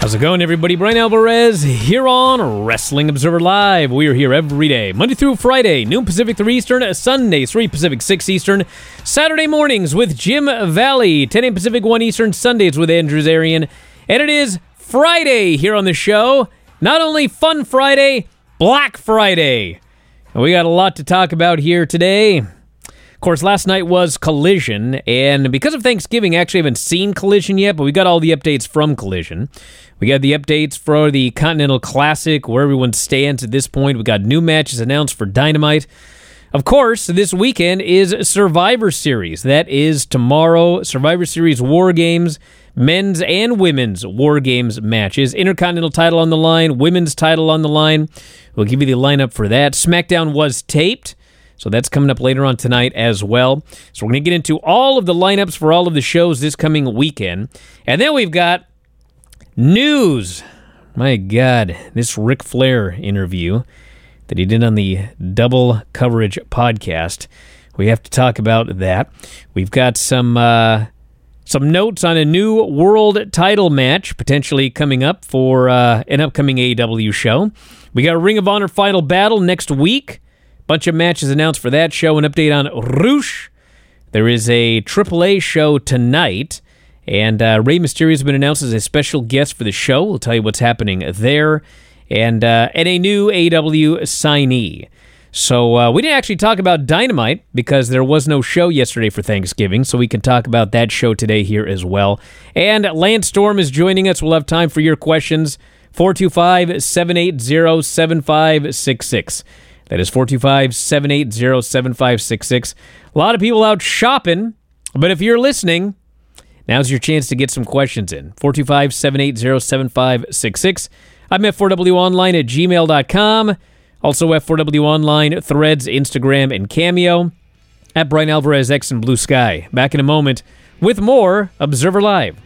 How's it going, everybody? Brian Alvarez here on Wrestling Observer Live. We are here every day, Monday through Friday, noon Pacific, 3 Eastern, Sunday, 3 Pacific, 6 Eastern, Saturday mornings with Jim Valley, 10 a.m. Pacific, 1 Eastern, Sundays with Andrew Zarian. And it is Friday here on the show. Not only Fun Friday, Black Friday. And we got a lot to talk about here today. Of course, last night was Collision, and because of Thanksgiving, I actually haven't seen Collision yet, but we got all the updates from Collision. We got the updates for the Continental Classic, where everyone stands at this point. We got new matches announced for Dynamite. Of course, this weekend is Survivor Series. That is tomorrow. Survivor Series War Games, men's and women's War Games matches. Intercontinental title on the line, women's title on the line. We'll give you the lineup for that. SmackDown was taped, so that's coming up later on tonight as well. So we're going to get into all of the lineups for all of the shows this coming weekend. And then we've got news. My God, this Ric Flair interview that he did on the Double Coverage podcast. We have to talk about that. We've got some notes on a new world title match potentially coming up for an upcoming AEW show. We got a Ring of Honor Final Battle next week. Bunch of matches announced for that show. An update on Roosh. There is a AAA show tonight, and Rey Mysterio has been announced as a special guest for the show. We'll tell you what's happening there. And a new AEW signee. So we didn't actually talk about Dynamite because there was no show yesterday for Thanksgiving, so we can talk about that show today here as well. And Lance Storm is joining us. We'll have time for your questions. 425-780-7566. That is 425-780-7566. A lot of people out shopping, but if you're listening, now's your chance to get some questions in. 425-780-7566. I'm F4WOnline at gmail.com. Also F4W Online, Threads, Instagram, and Cameo. At Brian Alvarez X and Blue Sky. Back in a moment with more Observer Live.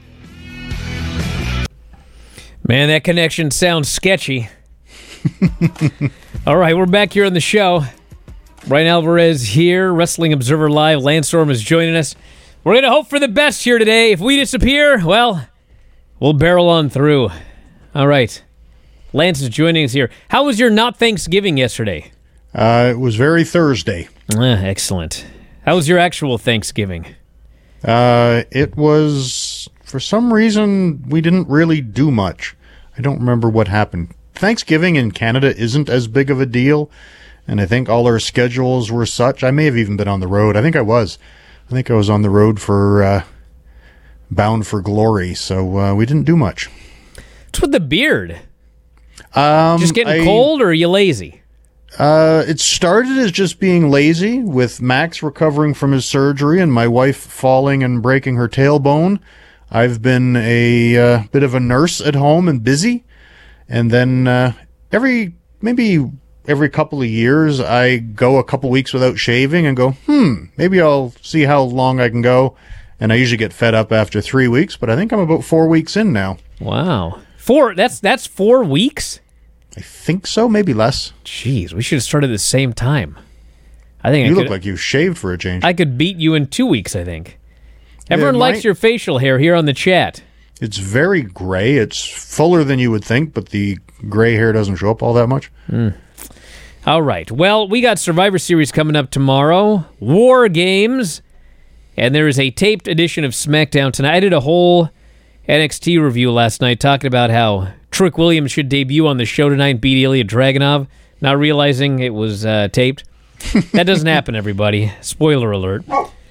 Man, that connection sounds sketchy. All right, we're back here on the show. Brian Alvarez here, Wrestling Observer Live. Lance Storm is joining us. We're going to hope for the best here today. If we disappear, well, we'll barrel on through. All right. Lance is joining us here. How was your not Thanksgiving yesterday? It was very Thursday. Excellent. How was your actual Thanksgiving? It was, for some reason, we didn't really do much. I don't remember what happened. Thanksgiving in Canada isn't as big of a deal, and I think all our schedules were such. I may have even been on the road. I think I was. I think I was on the road for Bound for Glory, so we didn't do much. What's with the beard? Just getting cold, or are you lazy? It started as just being lazy, with Max recovering from his surgery and my wife falling and breaking her tailbone. I've been a bit of a nurse at home and busy. And then every couple of years, I go a couple weeks without shaving and go, maybe I'll see how long I can go. And I usually get fed up after 3 weeks, but I think I'm about 4 weeks in now. Wow. That's 4 weeks? I think so, maybe less. Jeez, we should have started at the same time. I think you look like you've shaved for a change. I could beat you in 2 weeks, I think. Everyone likes your facial hair here on the chat. It's very gray. It's fuller than you would think, but the gray hair doesn't show up all that much. All right. Well, we got Survivor Series coming up tomorrow. War Games. And there is a taped edition of SmackDown tonight. I did a whole NXT review last night talking about how Trick Williams should debut on the show tonight and beat Ilya Dragunov, not realizing it was taped. That doesn't happen, everybody. Spoiler alert.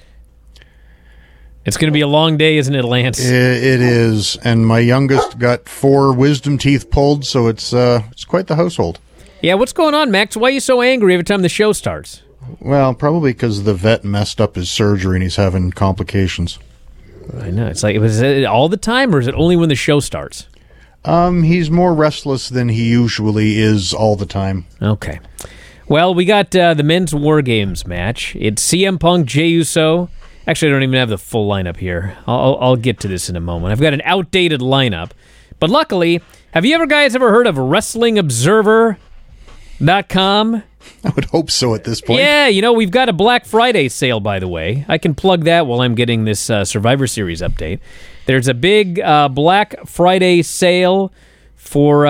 It's going to be a long day, isn't it, Lance? It is, and my youngest got 4 wisdom teeth pulled, so it's quite the household. Yeah, what's going on, Max? Why are you so angry every time the show starts? Well, probably because the vet messed up his surgery and he's having complications. I know. It's like, was it all the time, or is it only when the show starts? He's more restless than he usually is all the time. Okay. Well, we got the men's War Games match. It's CM Punk, Jey Uso. Actually, I don't even have the full lineup here. I'll get to this in a moment. I've got an outdated lineup. But luckily, have you guys ever heard of WrestlingObserver.com? I would hope so at this point. Yeah, we've got a Black Friday sale, by the way. I can plug that while I'm getting this Survivor Series update. There's a big Black Friday sale for...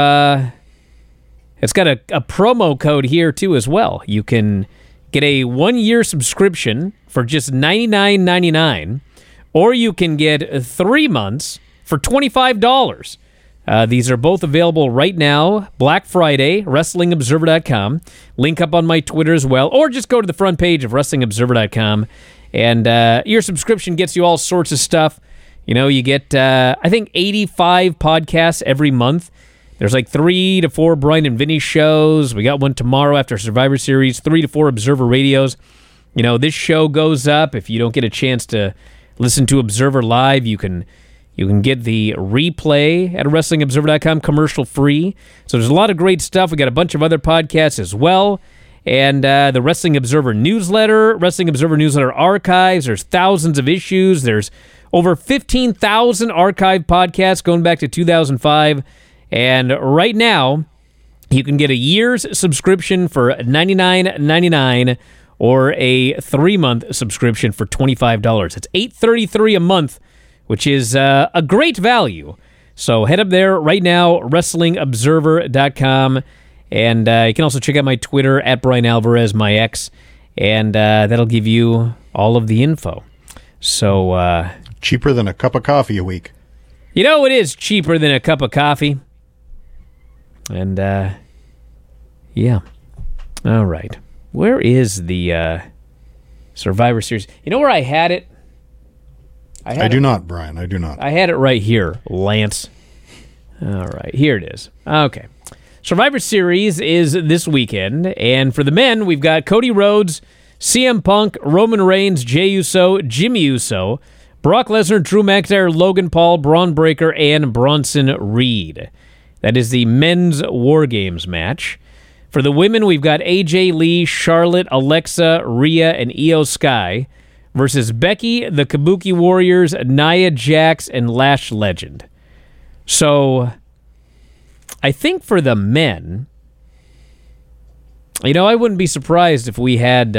it's got a promo code here, too, as well. You can get a 1-year subscription for just $99.99, or you can get 3 months for $25. These are both available right now. Black Friday, WrestlingObserver.com. Link up on my Twitter as well, or just go to the front page of WrestlingObserver.com, and your subscription gets you all sorts of stuff. You know, you get, I think, 85 podcasts every month. There's like 3 to 4 Brian and Vinny shows. We got one tomorrow after Survivor Series, 3 to 4 Observer radios. You know, this show goes up. If you don't get a chance to listen to Observer Live, you can get the replay at WrestlingObserver.com commercial free. So there's a lot of great stuff. We got a bunch of other podcasts as well. And the Wrestling Observer newsletter, Wrestling Observer newsletter archives. There's thousands of issues. There's over 15,000 archived podcasts going back to 2005. And right now, you can get a year's subscription for $99.99 or a 3-month subscription for $25. It's $8.33 a month, which is a great value. So head up there right now, WrestlingObserver.com. And you can also check out my Twitter, at Brian Alvarez, my ex, and that'll give you all of the info. So cheaper than a cup of coffee a week. You know, it is cheaper than a cup of coffee. And, yeah. All right. Where is the Survivor Series? You know where I had it? I do not, Brian. I do not. I had it right here, Lance. All right. Here it is. Okay. Survivor Series is this weekend. And for the men, we've got Cody Rhodes, CM Punk, Roman Reigns, Jey Uso, Jimmy Uso, Brock Lesnar, Drew McIntyre, Logan Paul, Braun Breaker, and Bronson Reed. That is the men's War Games match. For the women, we've got AJ Lee, Charlotte, Alexa, Rhea, and Io Sky versus Becky, the Kabuki Warriors, Nia Jax, and Lash Legend. So, I think for the men, you know, I wouldn't be surprised if we had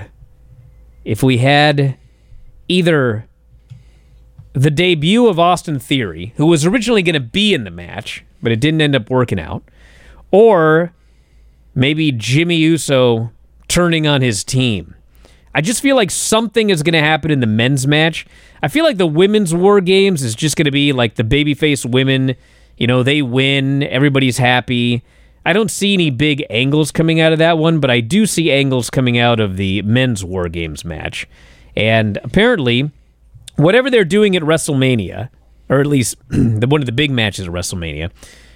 either the debut of Austin Theory, who was originally going to be in the match, but it didn't end up working out, or maybe Jimmy Uso turning on his team. I just feel like something is going to happen in the men's match. I feel like the women's War Games is just going to be like the babyface women. You know, they win, everybody's happy. I don't see any big angles coming out of that one, but I do see angles coming out of the men's War Games match. And apparently, whatever they're doing at WrestleMania, or at least one of the big matches at WrestleMania,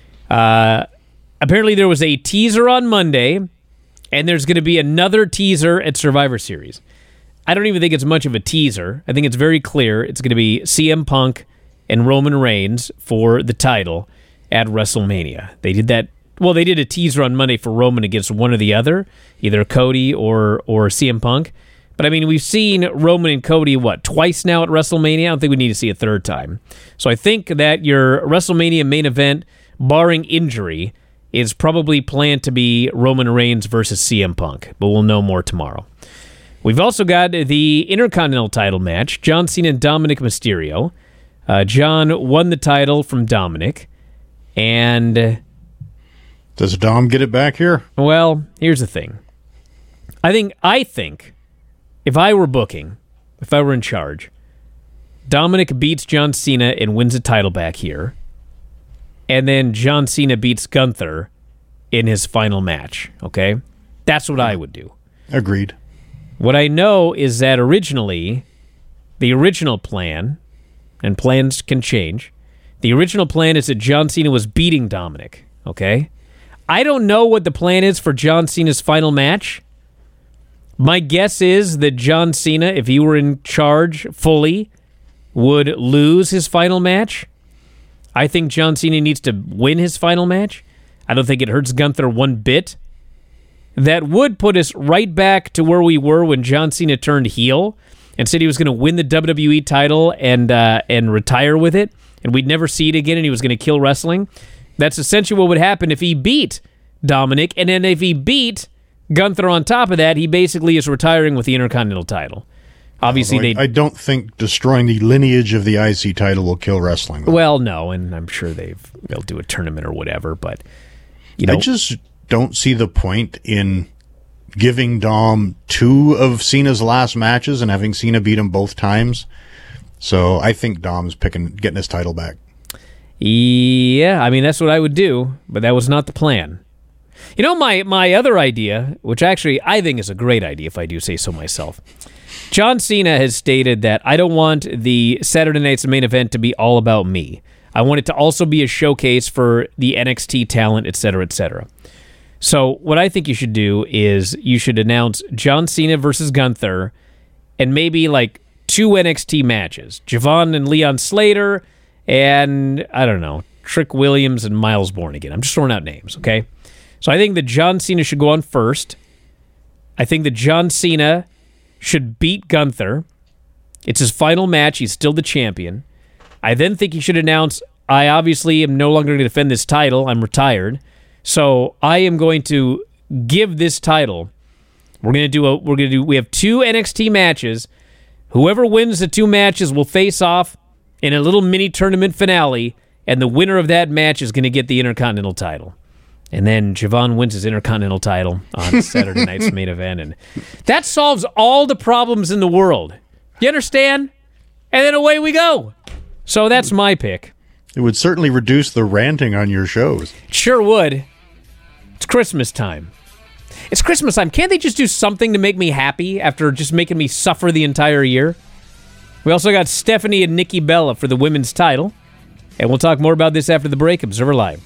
apparently there was a teaser on Monday, and there's going to be another teaser at Survivor Series. I don't even think it's much of a teaser. I think it's very clear. It's going to be CM Punk and Roman Reigns for the title at WrestleMania. They did that. Well, they did a teaser on Monday for Roman against one or the other, either Cody or CM Punk. But, I mean, we've seen Roman and Cody, twice now at WrestleMania? I don't think we need to see a third time. So I think that your WrestleMania main event, barring injury, is probably planned to be Roman Reigns versus CM Punk. But we'll know more tomorrow. We've also got the Intercontinental title match, John Cena and Dominic Mysterio. John won the title from Dominic. And does Dom get it back here? Well, here's the thing. I think if I were booking, if I were in charge, Dominic beats John Cena and wins the title back here. And then John Cena beats Gunther in his final match, okay? That's what I would do. Agreed. What I know is that originally, the original plan, and plans can change, the original plan is that John Cena was beating Dominic, okay? I don't know what the plan is for John Cena's final match. My guess is that John Cena, if he were in charge fully, would lose his final match. I think John Cena needs to win his final match. I don't think it hurts Gunther one bit. That would put us right back to where we were when John Cena turned heel and said he was going to win the WWE title and retire with it, and we'd never see it again, and he was going to kill wrestling. That's essentially what would happen if he beat Dominic, and then if he beat Gunther on top of that, he basically is retiring with the Intercontinental title. Obviously, I don't think destroying the lineage of the IC title will kill wrestling, though. Well, no, and I'm sure they'll do a tournament or whatever, but, I just don't see the point in giving Dom 2 of Cena's last matches and having Cena beat him both times. So I think Dom's getting his title back. Yeah, I mean, that's what I would do, but that was not the plan. My other idea, which actually I think is a great idea if I do say so myself, John Cena has stated that I don't want the Saturday Night's Main Event to be all about me. I want it to also be a showcase for the NXT talent, etc., etc. So what I think you should do is you should announce John Cena versus Gunther and maybe like 2 NXT matches. Javon and Leon Slater and, I don't know, Trick Williams and Miles Bourne again. I'm just throwing out names, okay? So I think that John Cena should go on first. I think that John Cena should beat Gunther. It's his final match. He's still the champion. I then think he should announce, I obviously am no longer going to defend this title. I'm retired. So I am going to give this title. We have 2 NXT matches. Whoever wins the 2 matches will face off in a little mini tournament finale, and the winner of that match is going to get the Intercontinental title. And then Javon wins his Intercontinental title on Saturday Night's Main Event. And that solves all the problems in the world. You understand? And then away we go. So that's my pick. It would certainly reduce the ranting on your shows. It sure would. It's Christmas time. It's Christmas time. Can't they just do something to make me happy after just making me suffer the entire year? We also got Stephanie and Nikki Bella for the women's title. And we'll talk more about this after the break. Observer Live.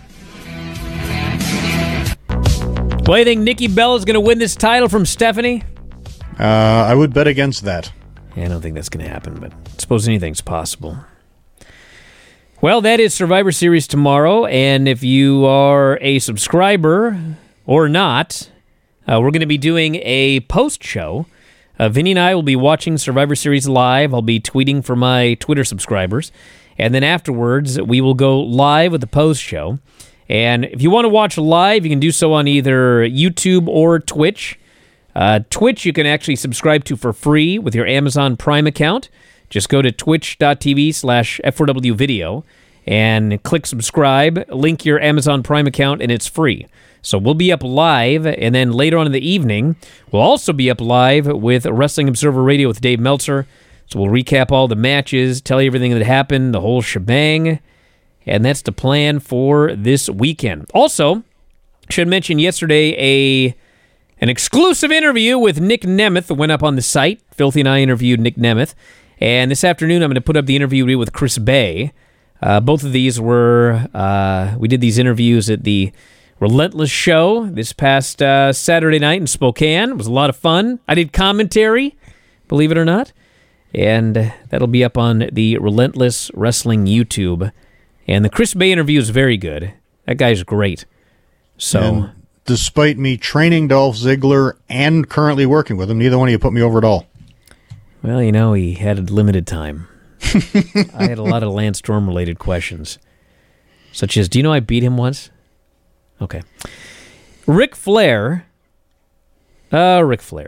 Well, you think Nikki Bella's going to win this title from Stephanie? I would bet against that. Yeah, I don't think that's going to happen, but I suppose anything's possible. Well, that is Survivor Series tomorrow, and if you are a subscriber or not, we're going to be doing a post-show. Vinny and I will be watching Survivor Series live. I'll be tweeting for my Twitter subscribers, and then afterwards, we will go live with the post-show. And if you want to watch live, you can do so on either YouTube or Twitch. Twitch you can actually subscribe to for free with your Amazon Prime account. Just go to twitch.tv/F4W video and click subscribe, link your Amazon Prime account, and it's free. So we'll be up live, and then later on in the evening, we'll also be up live with Wrestling Observer Radio with Dave Meltzer. So we'll recap all the matches, tell you everything that happened, the whole shebang. And that's the plan for this weekend. Also, should mention yesterday an exclusive interview with Nick Nemeth went up on the site. Filthy and I interviewed Nick Nemeth. And this afternoon, I'm going to put up the interview with Chris Bay. Both of these were, we did these interviews at the Relentless show this past Saturday night in Spokane. It was a lot of fun. I did commentary, believe it or not. And that'll be up on the Relentless Wrestling YouTube. And the Chris Bay interview is very good. That guy's great. So, and despite me training Dolph Ziggler and currently working with him, neither one of you put me over at all. Well, he had limited time. I had a lot of Lance Storm-related questions, such as, do you know I beat him once? Okay. Ric Flair. He had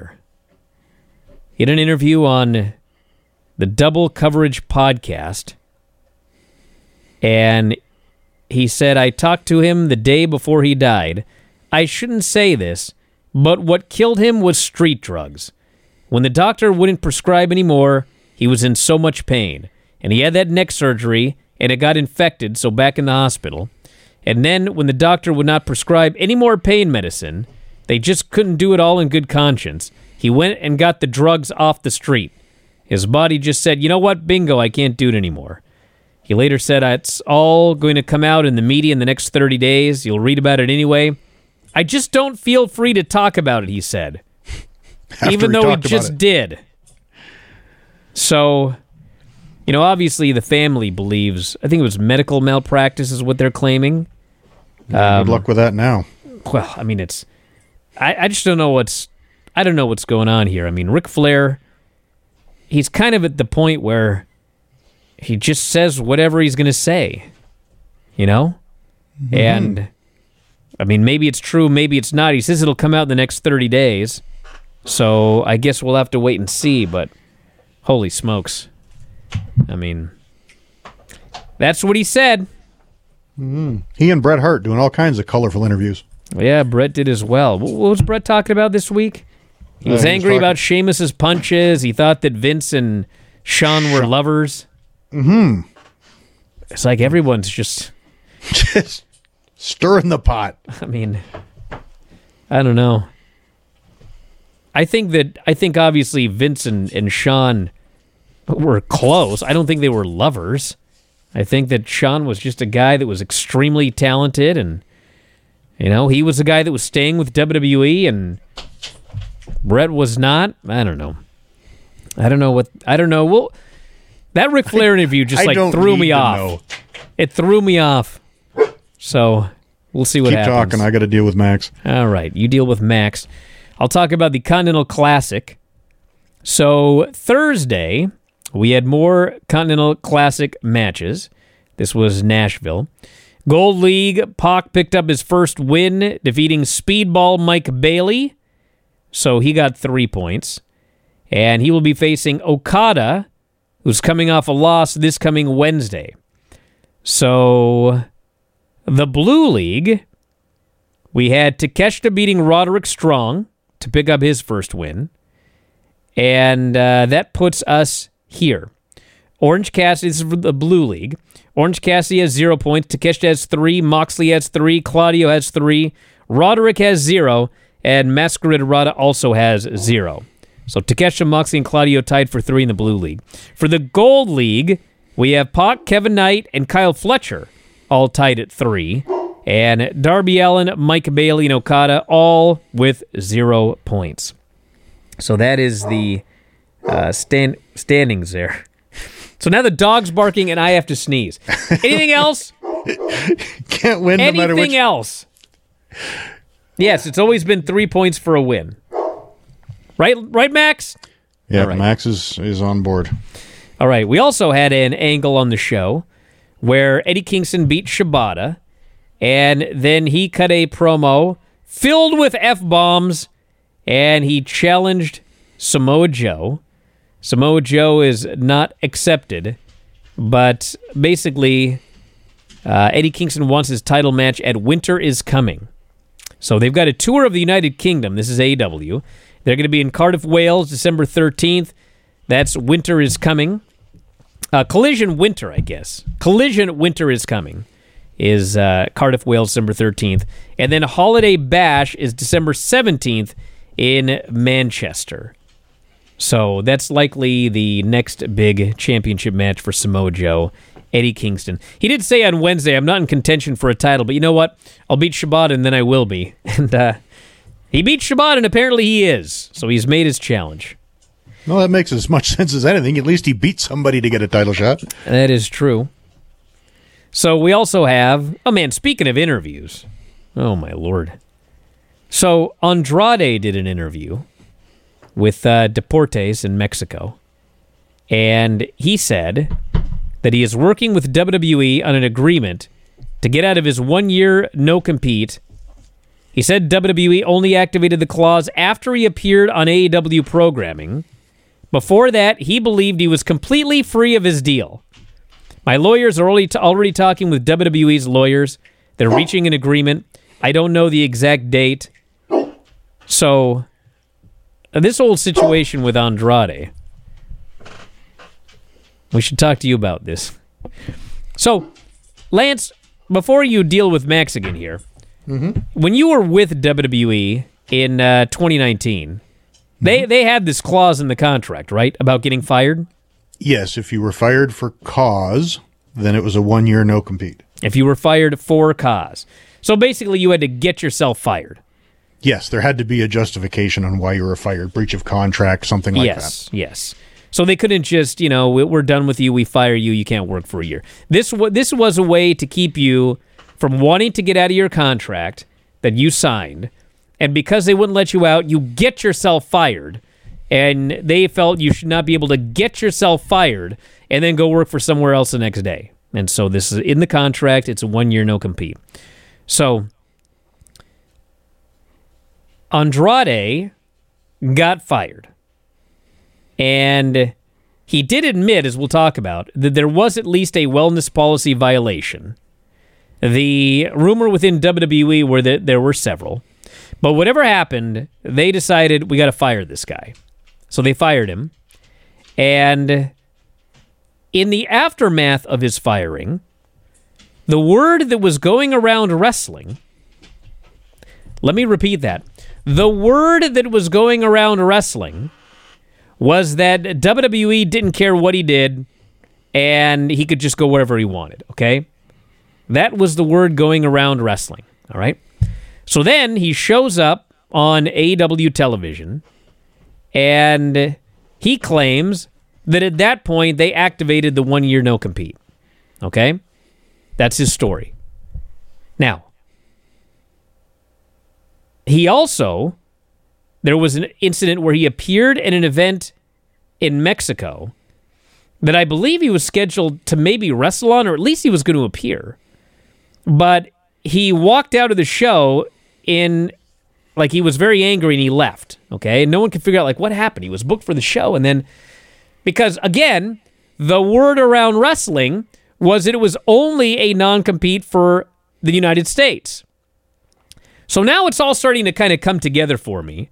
an interview on the Double Coverage podcast. And he said, I talked to him the day before he died. I shouldn't say this, but what killed him was street drugs. When the doctor wouldn't prescribe anymore, he was in so much pain. And he had that neck surgery, and it got infected, so back in the hospital. And then when the doctor would not prescribe any more pain medicine, they just couldn't do it all in good conscience. He went and got the drugs off the street. His body just said, you know what, bingo, I can't do it anymore. He later said, it's all going to come out in the media in the next 30 days. You'll read about it anyway. I just don't feel free to talk about it, he said. Even though he just did. So, obviously the family believes, I think it was medical malpractice is what they're claiming. Good luck with that now. Well, I mean, I just don't know I don't know what's going on here. I mean, Ric Flair, he's kind of at the point where he just says whatever he's going to say, Mm-hmm. And, I mean, maybe it's true, maybe it's not. He says it'll come out in the next 30 days, so I guess we'll have to wait and see. But Holy smokes. I mean, that's what he said. He and Bret Hart doing all kinds of colorful interviews. Yeah, Bret did as well. What was Bret talking about this week? He was angry about Sheamus's punches. He thought that Vince and Shawn were lovers. Mm-hmm. It's like everyone's just stirring the pot. I mean, I don't know. I think obviously Vince and Shawn were close. I don't think they were lovers. I think that Shawn was just a guy that was extremely talented, and he was a guy that was staying with WWE, and Bret was not. I don't know. Well, that Ric Flair interview just threw me off. It threw me off. So we'll see what happens. Keep talking. I got to deal with Max. All right, you deal with Max. I'll talk about the Continental Classic. So Thursday, we had more Continental Classic matches. This was Nashville. Gold League, Pac picked up his first win, defeating Speedball Mike Bailey. So he got 3 points. And he will be facing Okada, who's coming off a loss this coming Wednesday. So the Blue League, we had Takeshita beating Roderick Strong to pick up his first win. And that puts us here. Orange Cassidy, this is for the Blue League. Orange Cassidy has 0 points. Takeshita has 3. Moxley has 3. Claudio has 3. Roderick has 0. And Masquerade Rada also has 0. So Takeshita, Moxley, and Claudio tied for 3 in the Blue League. For the Gold League, we have Pac, Kevin Knight, and Kyle Fletcher all tied at 3. And Darby Allin, Mike Bailey, and Okada all with 0 points. So that is the standings there. So now the dog's barking and I have to sneeze. Anything else? Can't win no matter which. Anything else? Yes, it's always been 3 points for a win. Right, Max? Yeah, right. Max is on board. All right, we also had an angle on the show where Eddie Kingston beat Shibata, and then he cut a promo filled with F-bombs, and he challenged Samoa Joe. Samoa Joe is not accepted, but basically Eddie Kingston wants his title match at Winter is Coming. So they've got a tour of the United Kingdom. This is AEW. They're going to be in Cardiff, Wales, December 13th. That's Winter is Coming. Collision Winter, I guess. Collision Winter is Coming is Cardiff, Wales, December 13th. And then Holiday Bash is December 17th in Manchester. So that's likely the next big championship match for Samoa Joe, Eddie Kingston. He did say on Wednesday, I'm not in contention for a title, but you know what? I'll beat Shibata and then I will be. And he beat Shibata and apparently he is. So he's made his challenge. Well, that makes as much sense as anything. At least he beat somebody to get a title shot. That is true. So we also have, speaking of interviews. Oh, my Lord. So Andrade did an interview with Deportes in Mexico. And he said that he is working with WWE on an agreement to get out of his 1-year no-compete. He said WWE only activated the clause after he appeared on AEW programming. Before that, he believed he was completely free of his deal. My lawyers are already talking with WWE's lawyers. They're reaching an agreement. I don't know the exact date. So this whole situation with Andrade, we should talk to you about this. So, Lance, before you deal with Max again here, when you were with WWE in 2019, they had this clause in the contract, right, about getting fired? Yes, if you were fired for cause, then it was a 1-year no-compete. If you were fired for cause. So basically you had to get yourself fired. Yes, there had to be a justification on why you were fired, breach of contract, something like that. Yes. So they couldn't just, we're done with you, we fire you, you can't work for a year. This was a way to keep you from wanting to get out of your contract that you signed, and because they wouldn't let you out, you get yourself fired, and they felt you should not be able to get yourself fired and then go work for somewhere else the next day. And so this is in the contract, it's a 1-year no-compete. So Andrade got fired. And he did admit, as we'll talk about, that there was at least a wellness policy violation. The rumor within WWE were that there were several. But whatever happened, they decided we got to fire this guy. So they fired him. And in the aftermath of his firing, the word that was going around wrestling, let me repeat that. The word that was going around wrestling was that WWE didn't care what he did and he could just go wherever he wanted, okay? That was the word going around wrestling, all right? So then he shows up on AEW television and he claims that at that point they activated the 1-year no-compete, okay? That's his story. Now, he also, there was an incident where he appeared at an event in Mexico that I believe he was scheduled to maybe wrestle on, or at least he was going to appear. But he walked out of the show like he was very angry and he left, okay? And no one could figure out, like, what happened. He was booked for the show, and then, because, again, the word around wrestling was that it was only a non-compete for the United States. So now it's all starting to kind of come together for me.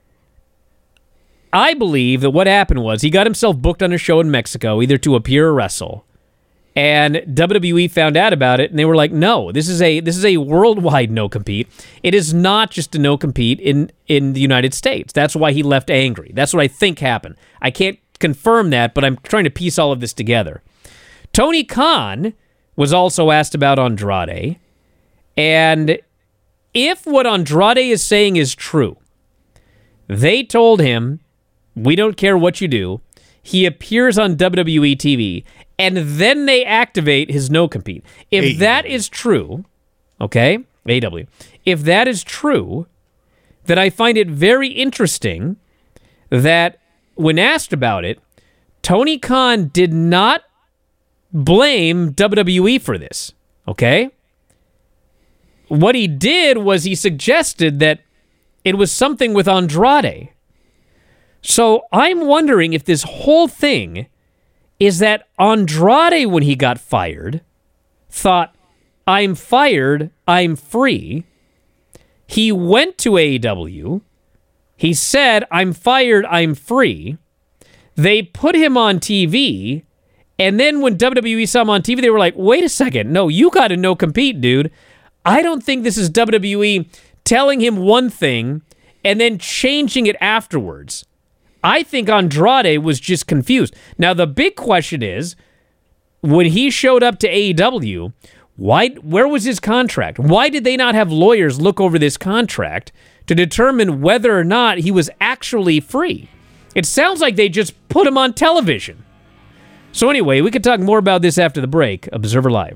I believe that what happened was he got himself booked on a show in Mexico, either to appear or wrestle, and WWE found out about it, and they were like, "No, this is a worldwide no compete. It is not just a no compete in the United States." That's why he left angry. That's what I think happened. I can't confirm that, but I'm trying to piece all of this together. Tony Khan was also asked about Andrade, and if what Andrade is saying is true, they told him, "We don't care what you do." He appears on WWE TV, and then they activate his no-compete. If that is true, okay, AEW, if that is true, then I find it very interesting that when asked about it, Tony Khan did not blame WWE for this, okay? What he did was he suggested that it was something with Andrade. So I'm wondering if this whole thing is that Andrade, when he got fired, thought, "I'm fired, I'm free." He went to AEW. He said, "I'm fired, I'm free." They put him on TV, and then when WWE saw him on TV, they were like, "Wait a second. No, you got to no-compete, dude." I don't think this is WWE telling him one thing and then changing it afterwards. I think Andrade was just confused. Now, the big question is, when he showed up to AEW, where was his contract? Why did they not have lawyers look over this contract to determine whether or not he was actually free? It sounds like they just put him on television. So anyway, we could talk more about this after the break. Observer Live.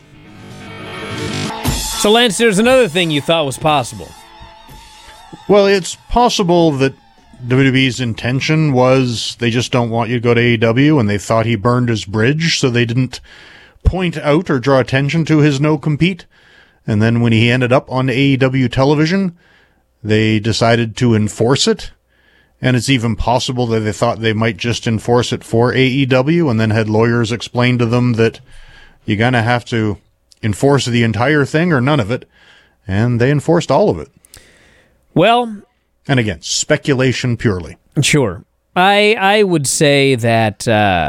So, Lance, there's another thing you thought was possible. Well, it's possible that WWE's intention was they just don't want you to go to AEW, and they thought he burned his bridge, so they didn't point out or draw attention to his no-compete. And then when he ended up on AEW television, they decided to enforce it. And it's even possible that they thought they might just enforce it for AEW, and then had lawyers explain to them that you're going to have to enforce the entire thing or none of it. And they enforced all of it. Well, and again, speculation purely. Sure. I would say that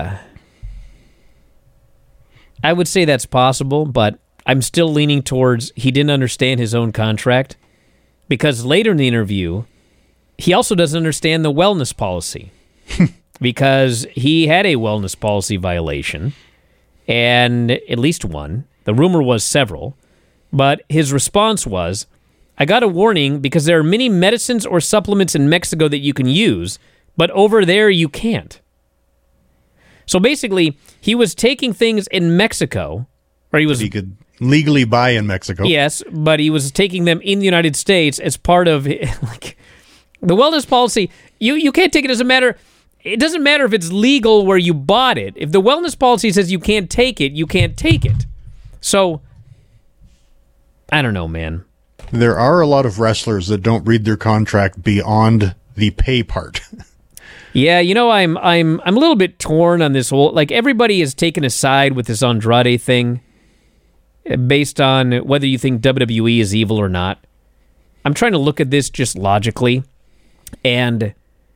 that's possible, but I'm still leaning towards he didn't understand his own contract, because later in the interview, he also doesn't understand the wellness policy because he had a wellness policy violation, and at least one. The rumor was several, but his response was, "I got a warning because there are many medicines or supplements in Mexico that you can use, but over there you can't." So basically, he was taking things in Mexico, or he could legally buy in Mexico. Yes, but he was taking them in the United States as part of like the wellness policy. You can't take it as a matter. It doesn't matter if it's legal where you bought it. If the wellness policy says you can't take it, you can't take it. So I don't know, man. There are a lot of wrestlers that don't read their contract beyond the pay part. Yeah, I'm a little bit torn on this whole, like, everybody has taken a side with this Andrade thing based on whether you think WWE is evil or not. I'm trying to look at this just logically, and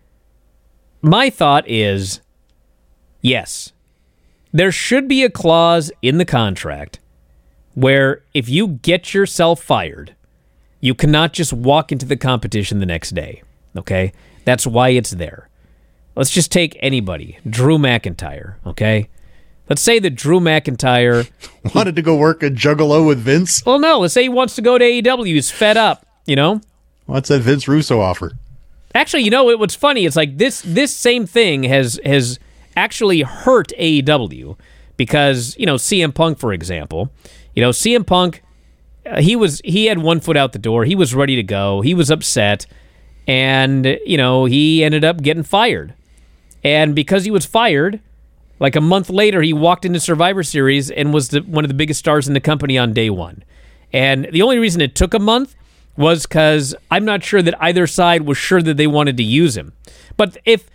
my thought is, yes, there should be a clause in the contract where if you get yourself fired, you cannot just walk into the competition the next day, okay? That's why it's there. Let's just take anybody, Drew McIntyre, okay? Let's say that Drew McIntyre wanted to go work a Juggalo with Vince. Well, no, let's say he wants to go to AEW. He's fed up, What's that Vince Russo offer? Actually, what's funny, it's like this same thing has actually hurt AEW because, CM Punk, for example, CM Punk, he had one foot out the door. He was ready to go. He was upset, and, he ended up getting fired. And because he was fired, like a month later, he walked into Survivor Series and was one of the biggest stars in the company on day one. And the only reason it took a month was because I'm not sure that either side was sure that they wanted to use him. But if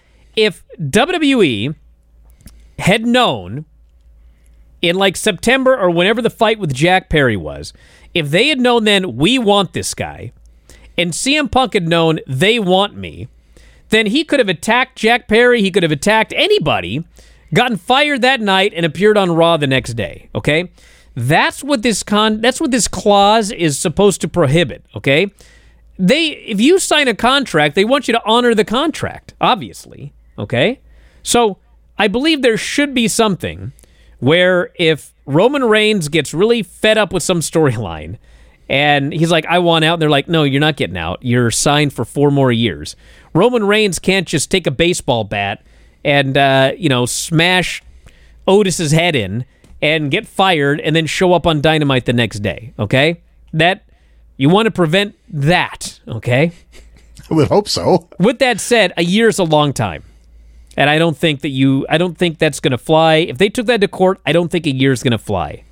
WWE had known in like September or whenever the fight with Jack Perry was, if they had known then we want this guy, and CM Punk had known they want me, then he could have attacked Jack Perry, he could have attacked anybody, gotten fired that night, and appeared on Raw the next day, okay? That's what this clause is supposed to prohibit, okay? If you sign a contract, they want you to honor the contract, obviously, okay? So I believe there should be something where if Roman Reigns gets really fed up with some storyline, and he's like, I want out, and they're like, no, you're not getting out. You're signed for 4 more years. Roman Reigns can't just take a baseball bat and, smash Otis's head in and get fired and then show up on Dynamite the next day, okay? You want to prevent that, okay? I would hope so. With that said, a year's a long time. And I don't think that's going to fly. If they took that to court, I don't think a year's going to fly.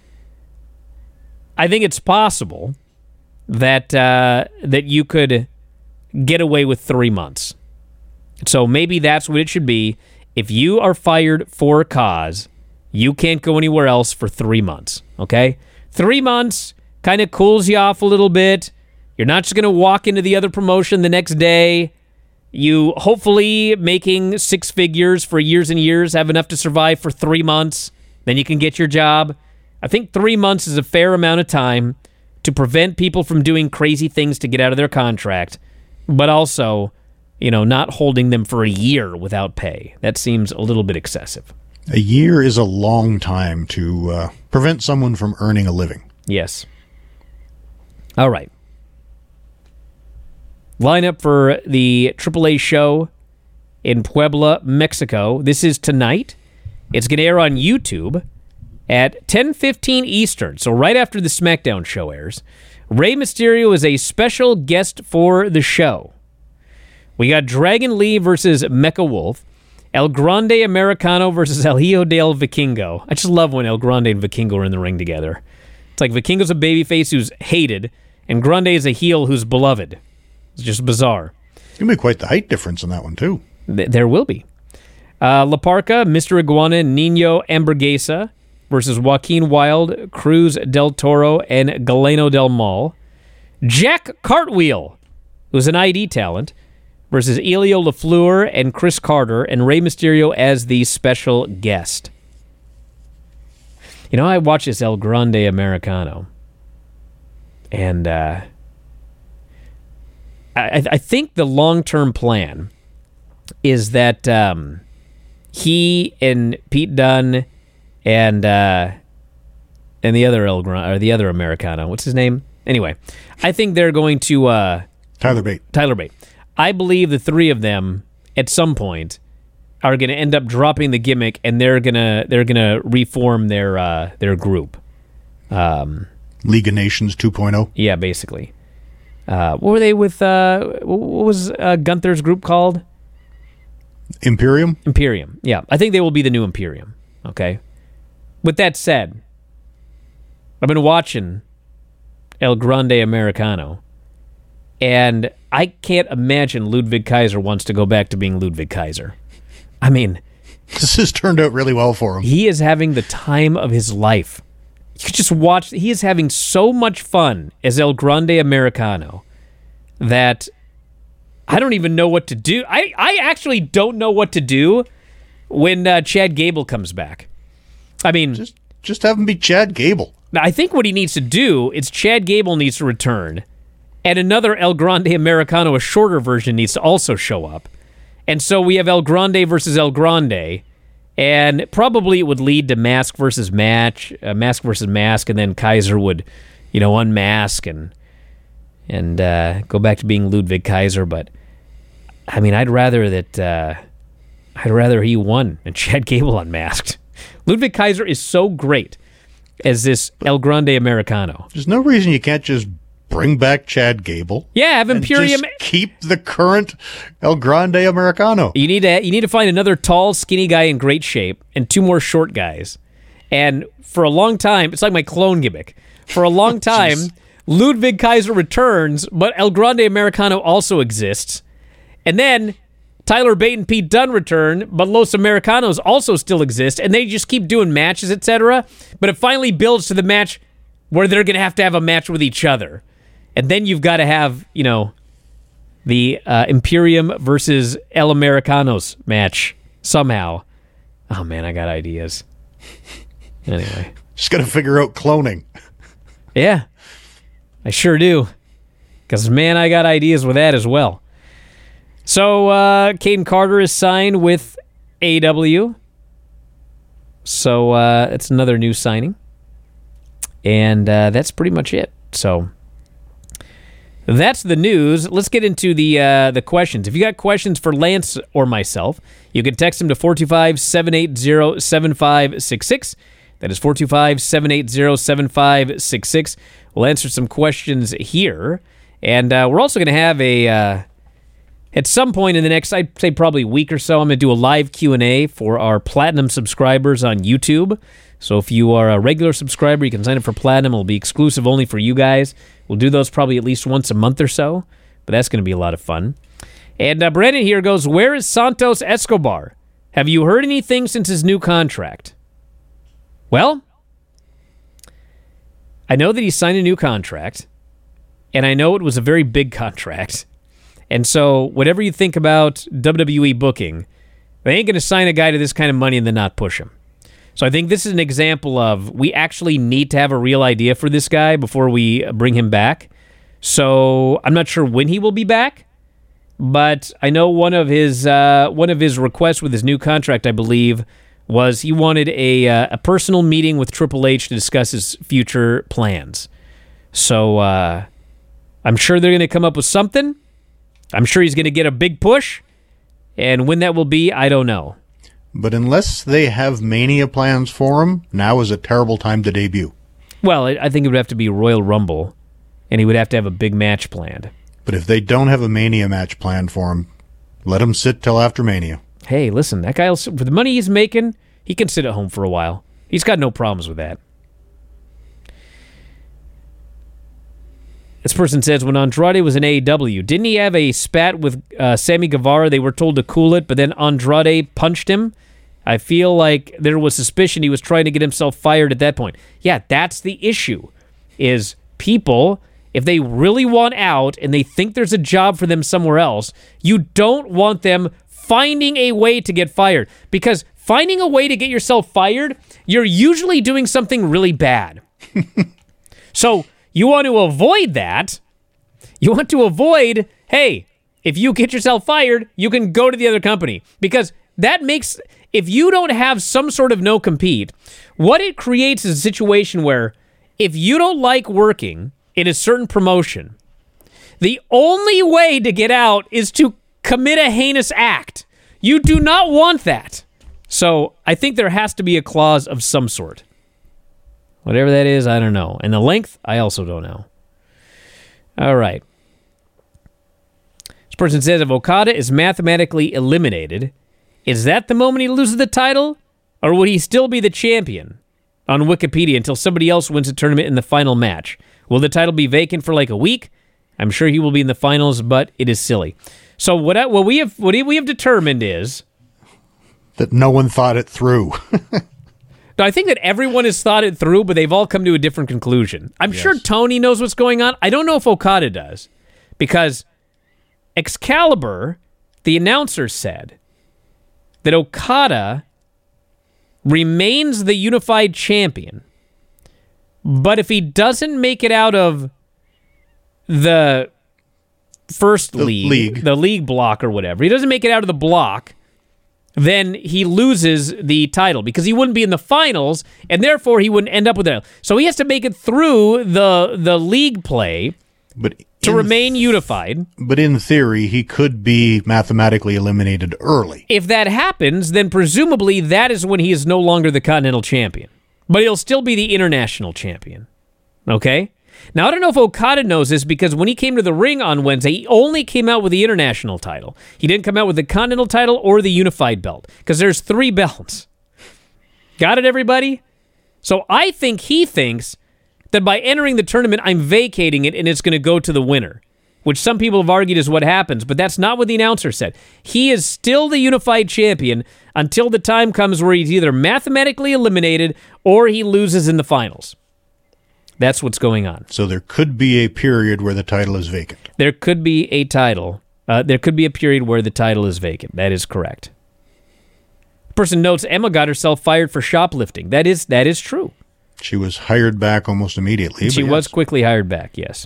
I think it's possible that you could get away with 3 months. So maybe that's what it should be. If you are fired for a cause, you can't go anywhere else for 3 months, okay? 3 months kind of cools you off a little bit. You're not just going to walk into the other promotion the next day. You, hopefully, making 6 figures for years and years, have enough to survive for 3 months. Then you can get your job. I think 3 months is a fair amount of time to prevent people from doing crazy things to get out of their contract, but also, not holding them for a year without pay. That seems a little bit excessive. A year is a long time to prevent someone from earning a living. Yes. All right. Lineup for the AAA show in Puebla, Mexico. This is tonight. It's going to air on YouTube at 10:15 Eastern, so right after the SmackDown show airs. Rey Mysterio is a special guest for the show. We got Dragon Lee versus Mecha Wolf. El Grande Americano versus El Hijo del Vikingo. I just love when El Grande and Vikingo are in the ring together. It's like Vikingo's a babyface who's hated, and Grande is a heel who's beloved. It's just bizarre. It's going to be quite the height difference in that one, too. There will be. La Parca, Mr. Iguana, Nino Hamburguesa versus Joaquin Wilde, Cruz del Toro, and Galeno del Mal. Jack Cartwheel, who's an ID talent, versus Elio LaFleur and Chris Carter, and Rey Mysterio as the special guest. I watched this El Grande Americano, and I think the long-term plan is that he and Pete Dunne and the other El Grande, or the other Americano, what's his name? Anyway, I think they're going to Tyler Bate. I believe the 3 of them at some point are going to end up dropping the gimmick, and they're gonna reform their group. League of Nations 2.0. Yeah, basically. What were they with? What was Gunther's group called? Imperium. Yeah, I think they will be the new Imperium. Okay. With that said, I've been watching El Grande Americano, and I can't imagine Ludwig Kaiser wants to go back to being Ludwig Kaiser. I mean, This has turned out really well for him. he is having the time of his life. You could just watch. He is having so much fun as El Grande Americano that I don't even know what to do. I actually don't know what to do when Chad Gable comes back. I mean, Just have him be Chad Gable. I think what he needs to do is Chad Gable needs to return, and another El Grande Americano, a shorter version, needs to also show up. And so we have El Grande versus El Grande, and probably it would lead to mask versus match, mask versus mask, and then Kaiser would, unmask and go back to being Ludwig Kaiser. But I mean, I'd rather he won and Chad Gable unmasked. Ludwig Kaiser is so great as this El Grande Americano. There's no reason you can't just bring back Chad Gable. Yeah, have Imperium. Just keep the current El Grande Americano. You need to find another tall, skinny guy in great shape and two more short guys. And for a long time, it's like my clone gimmick. For a long time, Ludwig Kaiser returns, but El Grande Americano also exists. And then Tyler Bate and Pete Dunne return, but Los Americanos also still exist, and they just keep doing matches, etc. But it finally builds to the match where they're going to have a match with each other. And then you've got to have, the Imperium versus El Americanos match somehow. Oh, man, I got ideas. Anyway. Just got to figure out cloning. Yeah, I sure do. Because, man, I got ideas with that as well. So, Caden Carter is signed with AEW. So, it's another new signing. And that's pretty much it. So, that's the news. Let's get into the questions. If you got questions for Lance or myself, you can text them to 425-780-7566. That is 425-780-7566. We'll answer some questions here. And we're also going to have at some point in the next, I'd say probably week or so, I'm going to do a live Q&A for our Platinum subscribers on YouTube. So if you are a regular subscriber, you can sign up for Platinum. It'll be exclusive only for you guys. We'll do those probably at least once a month or so, but that's going to be a lot of fun. And Brandon here goes, where is Santos Escobar? Have you heard anything since his new contract? Well, I know that he signed a new contract, and I know it was a very big contract. And so whatever you think about WWE booking, they ain't going to sign a guy to this kind of money and then not push him. So I think this is an example of we actually need to have a real idea for this guy before we bring him back. So I'm not sure when he will be back, but I know one of his requests with his new contract, I believe, was he wanted a personal meeting with Triple H to discuss his future plans. So I'm sure they're going to come up with something. I'm sure he's going to get a big push, and when that will be, I don't know. But unless they have Mania plans for him, now is a terrible time to debut. Well, I think it would have to be Royal Rumble, and he would have to have a big match planned. But if they don't have a Mania match planned for him, let him sit till after Mania. Hey, listen, that guy, for the money he's making, he can sit at home for a while. He's got no problems with that. This person says, when Andrade was in AEW, didn't he have a spat with Sammy Guevara? They were told to cool it, but then Andrade punched him. I feel like there was suspicion he was trying to get himself fired at that point. Yeah, that's the issue, is people, if they really want out and they think there's a job for them somewhere else, you don't want them finding a way to get fired. Because finding a way to get yourself fired, you're usually doing something really bad. So you want to avoid that. You want to avoid, hey, if you get yourself fired, you can go to the other company. Because that makes, if you don't have some sort of no-compete, what it creates is a situation where if you don't like working in a certain promotion, the only way to get out is to commit a heinous act. You do not want that. So I think there has to be a clause of some sort. Whatever that is, I don't know. And the length, I also don't know. All right. This person says, if Okada is mathematically eliminated, is that the moment he loses the title? Or would he still be the champion on Wikipedia until somebody else wins the tournament in the final match? Will the title be vacant for like a week? I'm sure he will be in the finals, but it is silly. So what we have determined is that no one thought it through. No, I think that everyone has thought it through, but they've all come to a different conclusion. I'm sure Tony knows what's going on. I don't know if Okada does, because Excalibur, the announcer, said that Okada remains the unified champion, but if he doesn't make it out of the first league, the league block or whatever, he doesn't make it out of the block, then he loses the title because he wouldn't be in the finals, and therefore he wouldn't end up with it. So he has to make it through the league play to remain unified. But in theory, he could be mathematically eliminated early. If that happens, then presumably that is when he is no longer the Continental Champion. But he'll still be the International Champion. Okay? Now, I don't know if Okada knows this because when he came to the ring on Wednesday, he only came out with the International title. He didn't come out with the Continental title or the Unified belt because there's 3 belts. Got it, everybody? So I think he thinks that by entering the tournament, I'm vacating it and it's going to go to the winner, which some people have argued is what happens, but that's not what the announcer said. He is still the Unified Champion until the time comes where he's either mathematically eliminated or he loses in the finals. That's what's going on. So there could be a period where the title is vacant. There could be a title. There could be a period where the title is vacant. That is correct. Person notes Emma got herself fired for shoplifting. That is true. She was hired back almost immediately. She was quickly hired back, yes.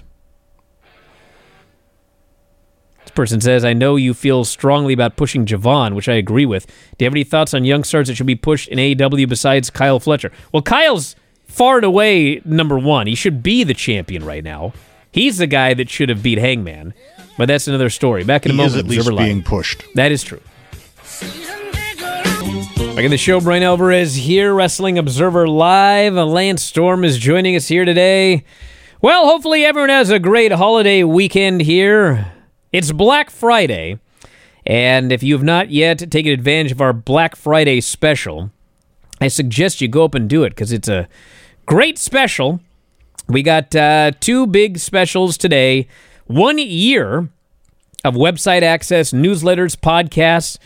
This person says, I know you feel strongly about pushing Javon, which I agree with. Do you have any thoughts on young stars that should be pushed in AEW besides Kyle Fletcher? Well, Kyle's far and away number 1. He should be the champion right now. He's the guy that should have beat Hangman, but that's another story. Back in a moment. He is at least being pushed. That is true. Back in the show, Brian Alvarez here, Wrestling Observer Live. Lance Storm is joining us here today. Well, hopefully everyone has a great holiday weekend here. It's Black Friday, and if you have not yet taken advantage of our Black Friday special, I suggest you go up and do it because it's a great special. We got 2 big specials today. 1 year of website access, newsletters, podcasts,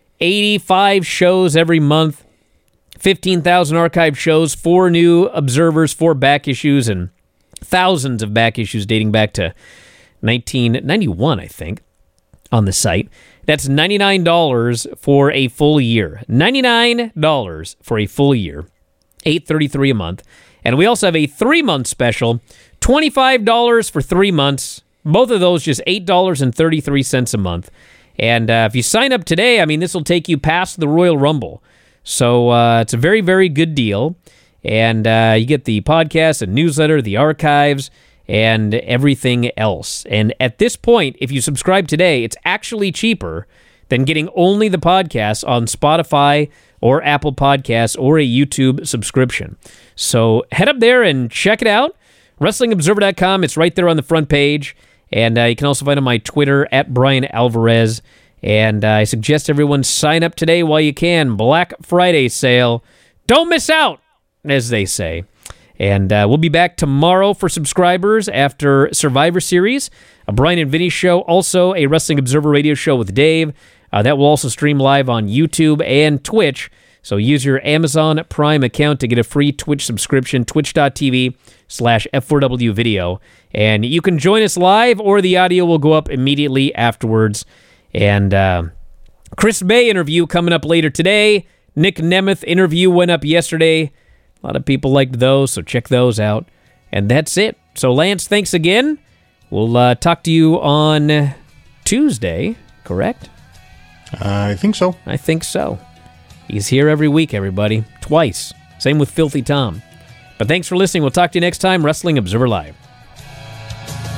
85 shows every month, 15,000 archive shows, 4 new observers, 4 back issues, and thousands of back issues dating back to 1991, I think, on the site. That's $99 for a full year. $99 for a full year. $8.33 a month. And we also have a 3-month special, $25 for 3 months. Both of those just $8.33 a month. And if you sign up today, I mean, this will take you past the Royal Rumble. So it's a very, very good deal. And you get the podcast, the newsletter, the archives, and everything else. And at this point, if you subscribe today, it's actually cheaper than getting only the podcast on Spotify or Apple Podcasts or a YouTube subscription. So head up there and check it out. WrestlingObserver.com. It's right there on the front page. And you can also find on my Twitter, @BrianAlvarez. And I suggest everyone sign up today while you can. Black Friday sale. Don't miss out, as they say. And we'll be back tomorrow for subscribers after Survivor Series, a Brian and Vinny show, also a Wrestling Observer radio show with Dave. That will also stream live on YouTube and Twitch. So use your Amazon Prime account to get a free Twitch subscription, twitch.tv/F4W video. And you can join us live, or the audio will go up immediately afterwards. And Chris May interview coming up later today. Nick Nemeth interview went up yesterday. A lot of people liked those, so check those out. And that's it. So, Lance, thanks again. We'll talk to you on Tuesday, correct? I think so. I think so. He's here every week, everybody. Twice. Same with Filthy Tom. But thanks for listening. We'll talk to you next time. Wrestling Observer Live.